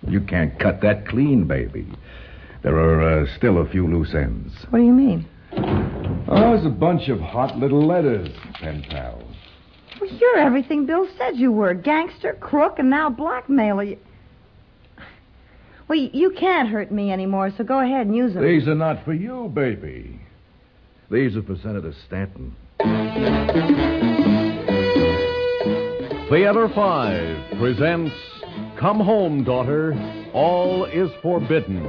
You can't cut that clean, baby. There are still a few loose ends. What do you mean? Oh, there's a bunch of hot little letters, pen pal. Well, you're everything Bill said you were. Gangster, crook, and now blackmailer. Well, you can't hurt me anymore, so go ahead and use them. These are not for you, baby. These are for Senator Stanton. Theater 5 presents Come Home, Daughter, All is Forbidden.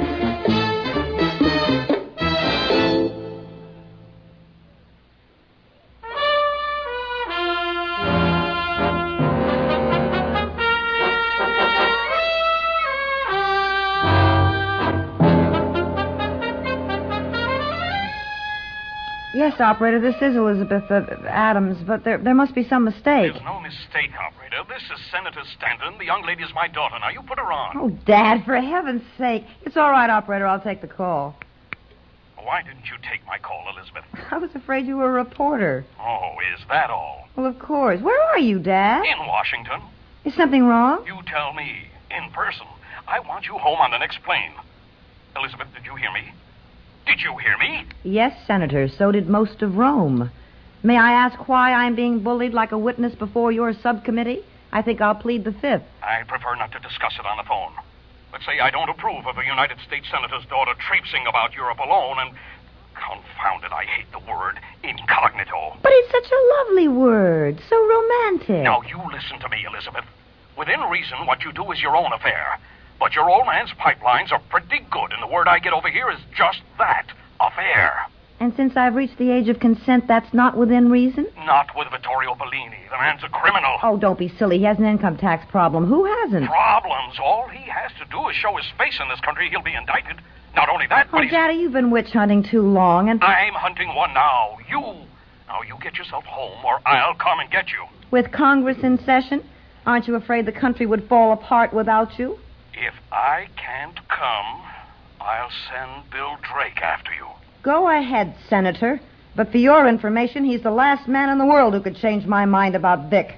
Yes, operator, this is Elizabeth Adams, but there must be some mistake. There's no mistake, operator. This is Senator Stanton. The young lady is my daughter. Now, you put her on. Oh, Dad, for heaven's sake. It's all right, operator. I'll take the call. Why didn't you take my call, Elizabeth? I was afraid you were a reporter. Oh, is that all? Well, of course. Where are you, Dad? In Washington. Is something wrong? You tell me. In person. I want you home on the next plane. Elizabeth, did you hear me? Did you hear me? Yes, Senator. So did most of Rome. May I ask why I'm being bullied like a witness before your subcommittee? I think I'll plead the fifth. I'd prefer not to discuss it on the phone. Let's say I don't approve of a United States Senator's daughter traipsing about Europe alone and, confound it, I hate the word, incognito. But it's such a lovely word. So romantic. Now, you listen to me, Elizabeth. Within reason, what you do is your own affair. But your old man's pipelines are pretty good, and the word I get over here is just that, affair. And since I've reached the age of consent, that's not within reason? Not with Vittorio Bellini. The man's a criminal. Oh, don't be silly. He has an income tax problem. Who hasn't? Problems? All he has to do is show his face in this country. He'll be indicted. Not only that, but Oh, Daddy, you've been witch hunting too long, and... I'm hunting one now. You. Now, you get yourself home, or I'll come and get you. With Congress in session, aren't you afraid the country would fall apart without you? If I can't come, I'll send Bill Drake after you. Go ahead, Senator. But for your information, he's the last man in the world who could change my mind about Vic.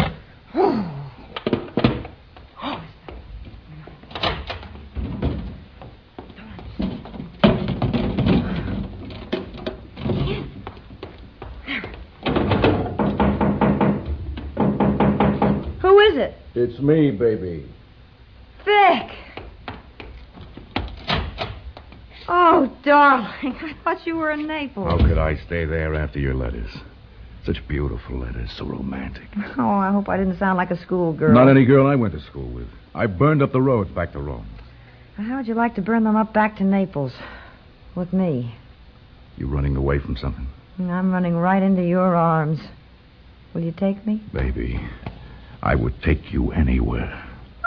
Who is it? It's me, baby. Vic! Oh, darling, I thought you were in Naples. How could I stay there after your letters? Such beautiful letters, so romantic. Oh, I hope I didn't sound like a schoolgirl. Not any girl I went to school with. I burned up the roads back to Rome. How would you like to burn them up back to Naples? With me. You running away from something? I'm running right into your arms. Will you take me? Baby, I would take you anywhere.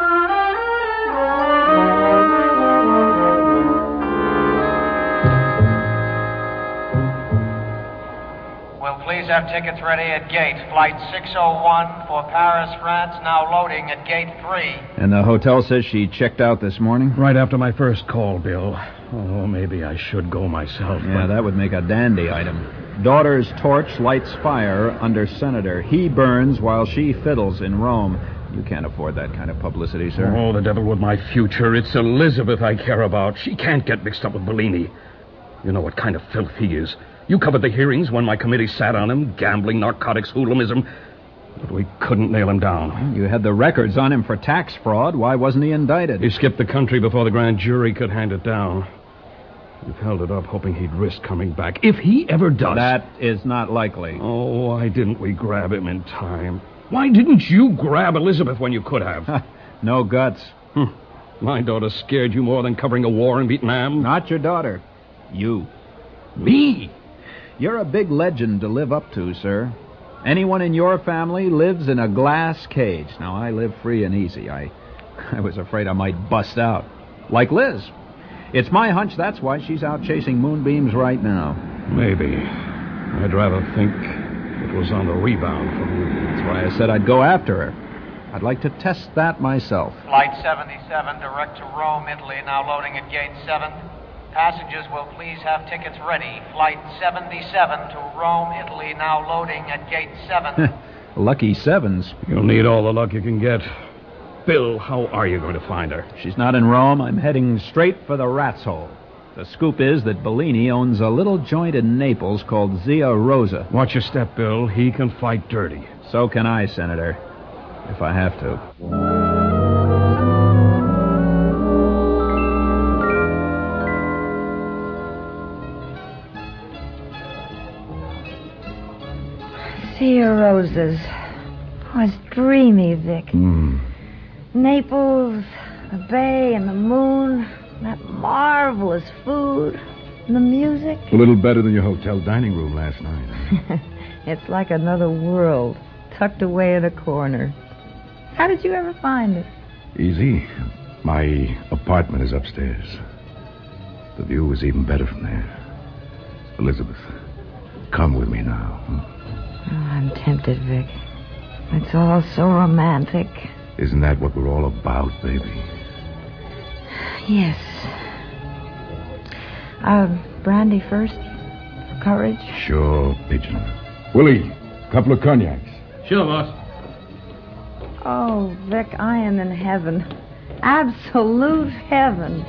Will please have tickets ready at gate. Flight 601 for Paris, France, now loading at gate 3. And the hotel says she checked out this morning? Right after my first call, Bill. Oh, maybe I should go myself. Yeah, that would make a dandy item. Daughter's torch lights fire under Senator. He burns while she fiddles in Rome. You can't afford that kind of publicity, sir. Oh, the devil with my future. It's Elizabeth I care about. She can't get mixed up with Bellini. You know what kind of filth he is. You covered the hearings when my committee sat on him, gambling, narcotics, hooliganism. But we couldn't nail him down. You had the records on him for tax fraud. Why wasn't he indicted? He skipped the country before the grand jury could hand it down. We've held it up hoping he'd risk coming back. If he ever does... That is not likely. Oh, why didn't we grab him in time? Why didn't you grab Elizabeth when you could have? No guts. My daughter scared you more than covering a war in Vietnam? Not your daughter. You. Me? You're a big legend to live up to, sir. Anyone in your family lives in a glass cage. Now, I live free and easy. I was afraid I might bust out. Like Liz. It's my hunch that's why she's out chasing moonbeams right now. Maybe. I'd rather think it was on the rebound from you. That's why I said I'd go after her. I'd like to test that myself. Flight 77 direct to Rome, Italy, now loading at gate 7. Passengers will please have tickets ready. Flight 77 to Rome, Italy, now loading at gate 7. Lucky sevens. You'll need all the luck you can get. Bill, how are you going to find her? She's not in Rome. I'm heading straight for the rat's hole. The scoop is that Bellini owns a little joint in Naples called Zia Rosa. Watch your step, Bill. He can fight dirty. So can I, Senator, if I have to. Zia Rosas. Oh, it's dreamy, Vic. Naples, the bay and the moon, that marvelous food, and the music. A little better than your hotel dining room last night. It's like another world, tucked away in a corner. How did you ever find it? Easy. My apartment is upstairs. The view is even better from there. Elizabeth, come with me now. Oh, I'm tempted, Vic. It's all so romantic. Isn't that what we're all about, baby? Yes. Brandy first? For courage? Sure, pigeon. Willie, couple of cognacs. Sure, boss. Oh, Vic, I am in heaven. Absolute heaven.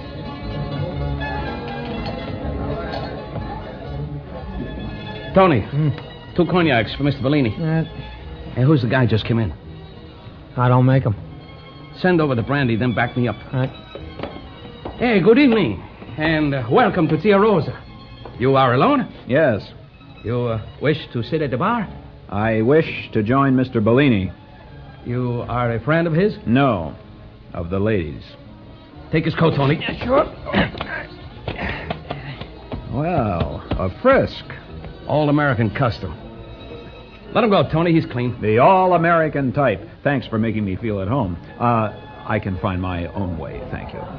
Tony, 2 cognacs for Mr. Bellini. Hey, who's the guy just came in? I don't make them. Send over the brandy, then back me up. All right. Hey, good evening, and welcome to Zia Rosa. You are alone? Yes. You wish to sit at the bar? I wish to join Mr. Bellini. You are a friend of his? No, of the ladies. Take his coat, Tony. Yeah, sure. Well, a frisk. All-American custom. Let him go, Tony. He's clean. The all-American type. Thanks for making me feel at home. I can find my own way, thank you.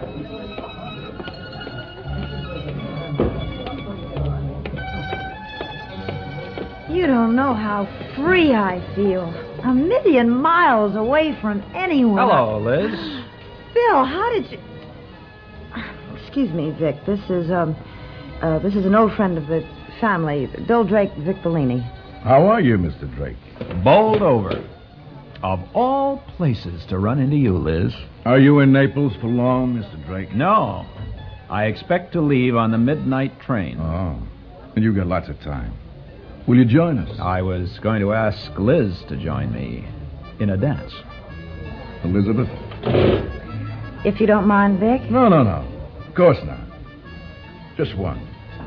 You don't know how free I feel. 1,000,000 miles away from anyone. Hello, Liz. Bill, how did you... Excuse me, Vic. This is an old friend of the family. Bill Drake, Vic Bellini. How are you, Mr. Drake? Bowled over. Of all places to run into you, Liz. Are you in Naples for long, Mr. Drake? No. I expect to leave on the midnight train. Oh, and you've got lots of time. Will you join us? I was going to ask Liz to join me in a dance. Elizabeth? If you don't mind, Vic. No. Of course not. Just one.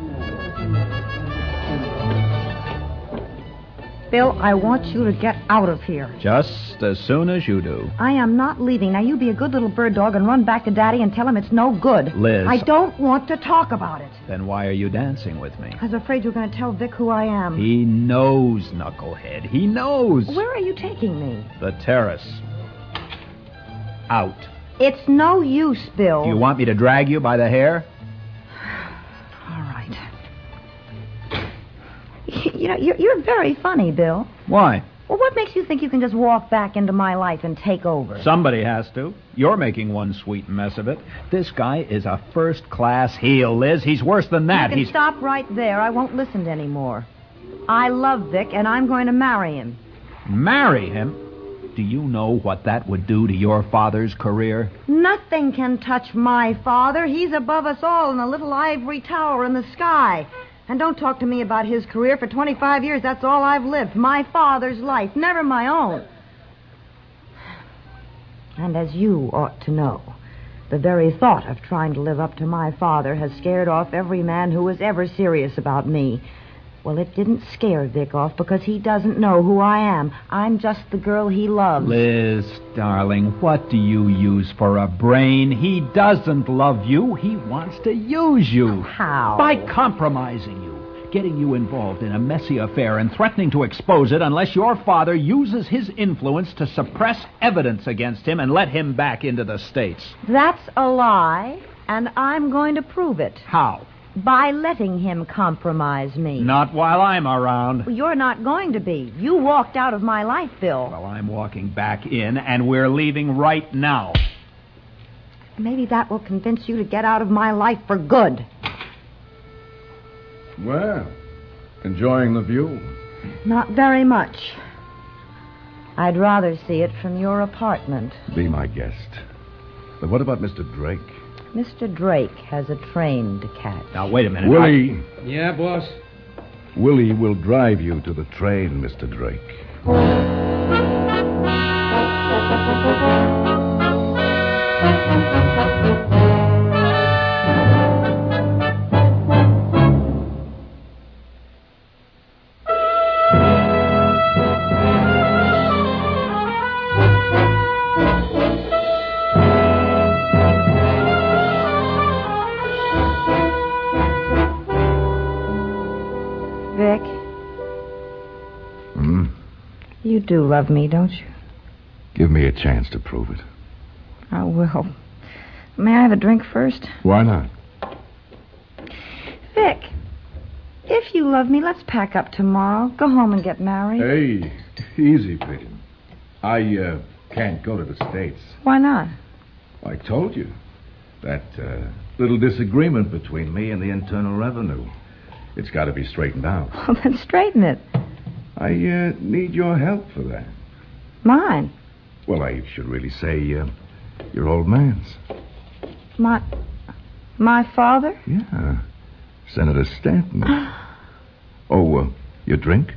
Bill, I want you to get out of here. Just as soon as you do. I am not leaving. Now, you be a good little bird dog and run back to Daddy and tell him it's no good. Liz. I don't want to talk about it. Then why are you dancing with me? I was afraid you were going to tell Vic who I am. He knows, knucklehead. He knows. Where are you taking me? The terrace. Out. It's no use, Bill. Do you want me to drag you by the hair? All right. You know, you're very funny, Bill. Why? Well, what makes you think you can just walk back into my life and take over? Somebody has to. You're making one sweet mess of it. This guy is a first-class heel, Liz. He's worse than that. You can stop right there. I won't listen to any more. I love Vic, and I'm going to marry him. Marry him? Do you know what that would do to your father's career? Nothing can touch my father. He's above us all in a little ivory tower in the sky. And don't talk to me about his career. For 25 years, that's all I've lived. My father's life, never my own. And as you ought to know, the very thought of trying to live up to my father has scared off every man who was ever serious about me. Well, it didn't scare Vic off because he doesn't know who I am. I'm just the girl he loves. Liz, darling, what do you use for a brain? He doesn't love you. He wants to use you. How? By compromising you, getting you involved in a messy affair and threatening to expose it unless your father uses his influence to suppress evidence against him and let him back into the States. That's a lie, and I'm going to prove it. How? By letting him compromise me. Not while I'm around. Well, you're not going to be. You walked out of my life, Bill. Well, I'm walking back in, and we're leaving right now. Maybe that will convince you to get out of my life for good. Well, enjoying the view? Not very much. I'd rather see it from your apartment. Be my guest. But what about Mr. Drake? Mr. Drake has a train to catch. Now, wait a minute. Willie. Yeah, boss? Willie will drive you to the train, Mr. Drake. Vic, you do love me, don't you? Give me a chance to prove it. I will. May I have a drink first? Why not? Vic, if you love me, let's pack up tomorrow. Go home and get married. Hey, easy, Peter. I can't go to the States. Why not? I told you. That little disagreement between me and the Internal Revenue. It's got to be straightened out. Well, then straighten it. I need your help for that. Mine? Well, I should really say your old man's. My father? Yeah. Senator Stanton. Oh, your drink?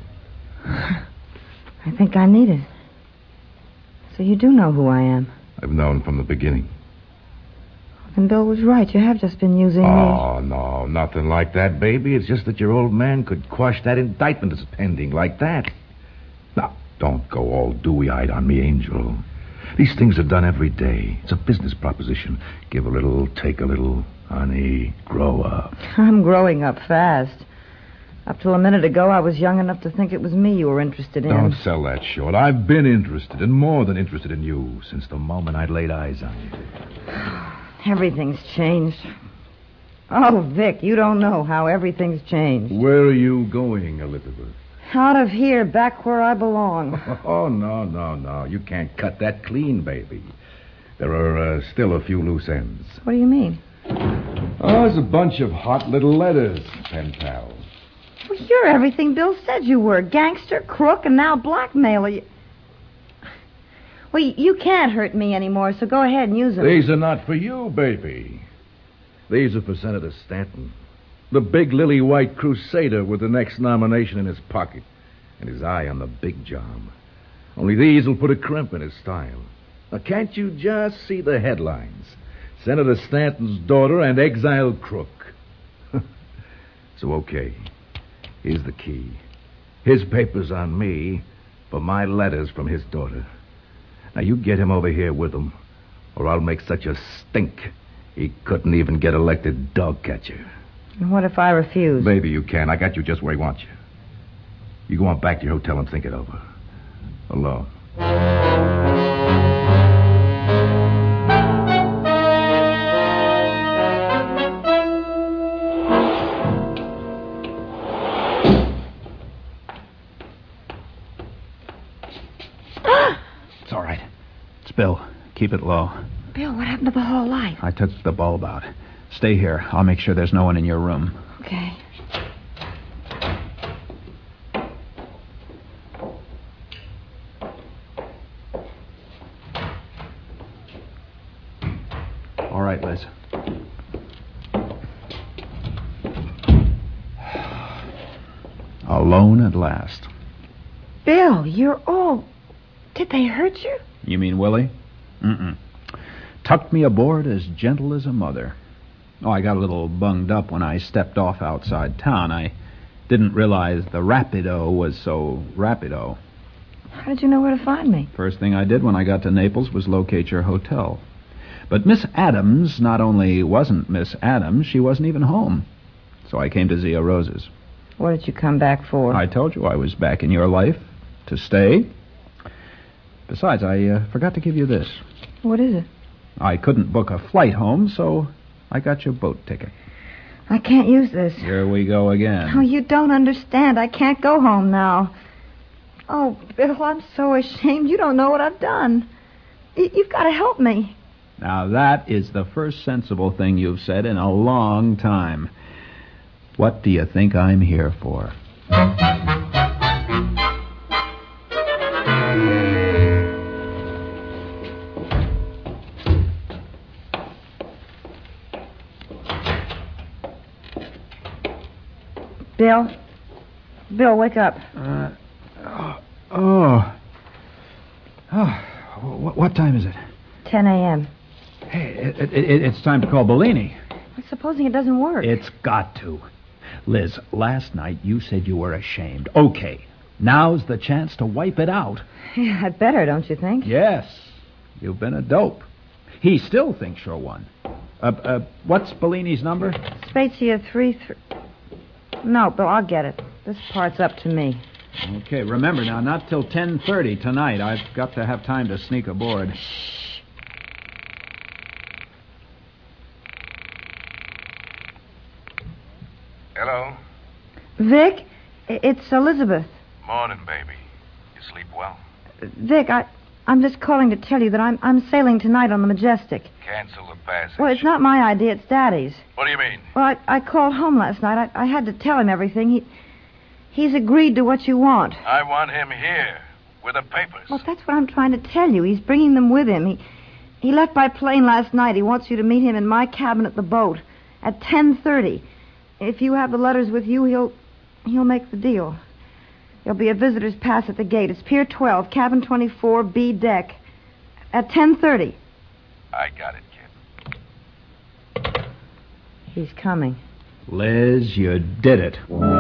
I think I need it. So you do know who I am. I've known from the beginning. And Bill was right. You have just been using me. Oh, no, nothing like that, baby. It's just that your old man could quash that indictment that's pending like that. Now, don't go all dewy-eyed on me, Angel. These things are done every day. It's a business proposition. Give a little, take a little. Honey, grow up. I'm growing up fast. Up till a minute ago, I was young enough to think it was me you were interested in. Don't sell that short. I've been interested, and more than interested in you, since the moment I'd laid eyes on you. Everything's changed. Oh, Vic, you don't know how everything's changed. Where are you going, Elizabeth? Out of here, back where I belong. Oh, no. You can't cut that clean, baby. There are still a few loose ends. What do you mean? Oh, there's a bunch of hot little letters, pen pal. Well, you're everything Bill said you were. Gangster, crook, and now blackmailer. Well, you can't hurt me anymore, so go ahead and use them. These are not for you, baby. These are for Senator Stanton. The big lily-white crusader with the next nomination in his pocket and his eye on the big job. Only these will put a crimp in his style. Now, can't you just see the headlines? Senator Stanton's daughter and exiled crook. So, okay. Here's the key. His papers on me for my letters from his daughter. Now, you get him over here with him, or I'll make such a stink he couldn't even get elected dog catcher. And what if I refuse? Baby, you can. I got you just where he wants you. You go on back to your hotel and think it over. Alone. It's all right. It's Bill. Keep it low. Bill, what happened to the hall light? I took the bulb out. Stay here. I'll make sure there's no one in your room. Okay. All right, Liz. Alone at last. Bill, you're all... Did they hurt you? You mean Willie? Mm-mm. Tucked me aboard as gentle as a mother. Oh, I got a little bunged up when I stepped off outside town. I didn't realize the rapido was so rapido. How did you know where to find me? First thing I did when I got to Naples was locate your hotel. But Miss Adams not only wasn't Miss Adams, she wasn't even home. So I came to Zia Rose's. What did you come back for? I told you I was back in your life to stay. Besides, I forgot to give you this. What is it? I couldn't book a flight home, so I got you a boat ticket. I can't use this. Here we go again. Oh, you don't understand. I can't go home now. Oh, Bill, I'm so ashamed. You don't know what I've done. You've got to help me. Now, that is the first sensible thing you've said in a long time. What do you think I'm here for? Bill? Bill, wake up. What time is it? 10 a.m. Hey, it's time to call Bellini. Supposing it doesn't work. It's got to. Liz, last night you said you were ashamed. Okay, now's the chance to wipe it out. Yeah, I'd better, don't you think? Yes, you've been a dope. He still thinks you're one. What's Bellini's number? Spezia 3... No, Bill, I'll get it. This part's up to me. Okay, remember now, not till 10:30 tonight. I've got to have time to sneak aboard. Hello? Vic, it's Elizabeth. Morning, baby. You sleep well? Vic, I'm just calling to tell you that I'm sailing tonight on the Majestic. Cancel the passage. Well, it's not my idea, it's Daddy's. What do you mean? Well, I called home last night. I had to tell him everything. He's agreed to what you want. I want him here with the papers. Well, that's what I'm trying to tell you. He's bringing them with him. He left by plane last night. He wants you to meet him in my cabin at the boat at 10:30. If you have the letters with you, he'll make the deal. There'll be a visitor's pass at the gate. It's Pier 12, cabin 24, B deck, at 10:30. I got it, kid. He's coming. Liz, you did it.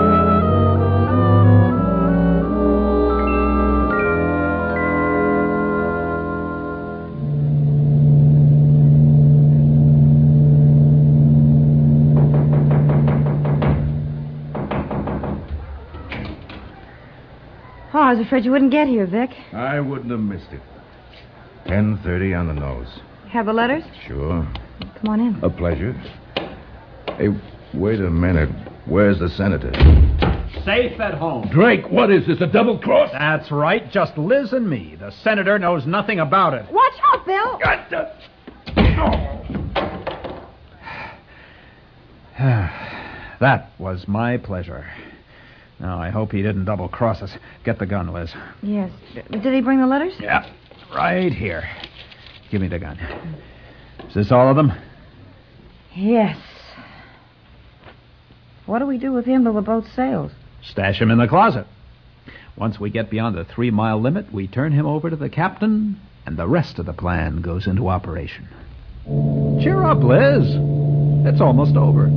Oh, I was afraid you wouldn't get here, Vic. I wouldn't have missed it. 10:30 on the nose. Have the letters? Sure. Come on in. A pleasure. Hey, wait a minute. Where's the senator? Safe at home. Drake, what is this, a double cross? That's right, just Liz and me. The senator knows nothing about it. Watch out, Bill! That was my pleasure. Now, I hope he didn't double-cross us. Get the gun, Liz. Yes. Did he bring the letters? Yeah, right here. Give me the gun. Is this all of them? Yes. What do we do with him till the boat sails? Stash him in the closet. Once we get beyond the 3-mile limit, we turn him over to the captain, and the rest of the plan goes into operation. Cheer up, Liz. It's almost over.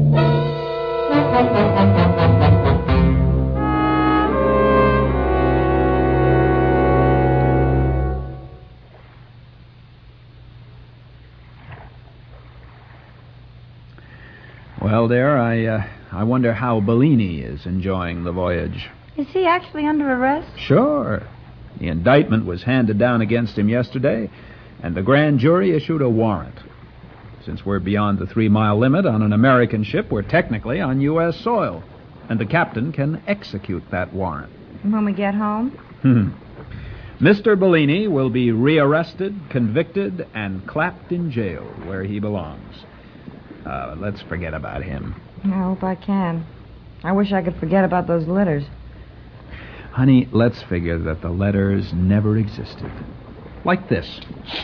Well, dear, I wonder how Bellini is enjoying the voyage. Is he actually under arrest? Sure. The indictment was handed down against him yesterday, and the grand jury issued a warrant. Since we're beyond the 3-mile limit on an American ship, we're technically on U.S. soil, and the captain can execute that warrant. When we get home? Mr. Bellini will be rearrested, convicted, and clapped in jail where he belongs. Let's forget about him. I hope I can. I wish I could forget about those letters. Honey, let's figure that the letters never existed. Like this.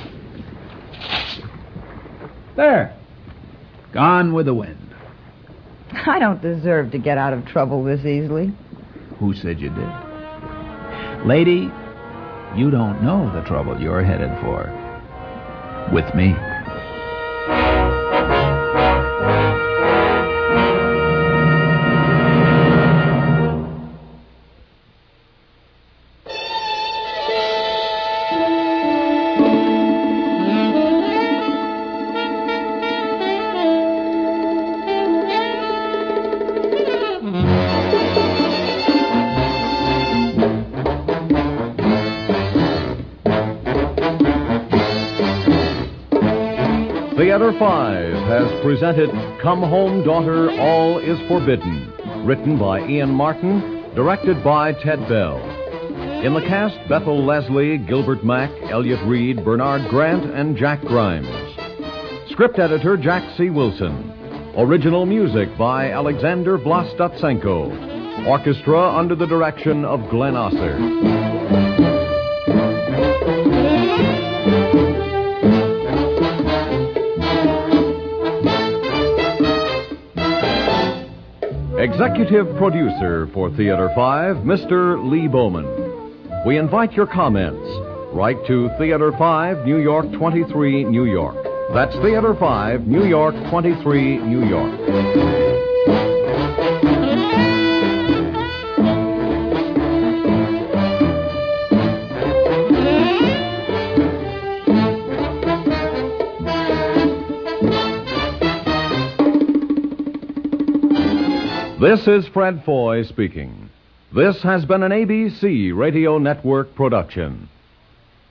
There. Gone with the wind. I don't deserve to get out of trouble this easily. Who said you did? Lady, you don't know the trouble you're headed for. With me. Theater 5 has presented Come Home, Daughter, All is Forbidden, written by Ian Martin, directed by Ted Bell. In the cast, Bethel Leslie, Gilbert Mack, Elliot Reed, Bernard Grant, and Jack Grimes. Script editor, Jack C. Wilson. Original music by Alexander Vlastotsenko. Orchestra under the direction of Glenn Osser. Executive producer for Theater 5, Mr. Lee Bowman. We invite your comments. Write to Theater 5, New York 23, New York. That's Theater 5, New York 23, New York. This is Fred Foy speaking. This has been an ABC Radio Network production.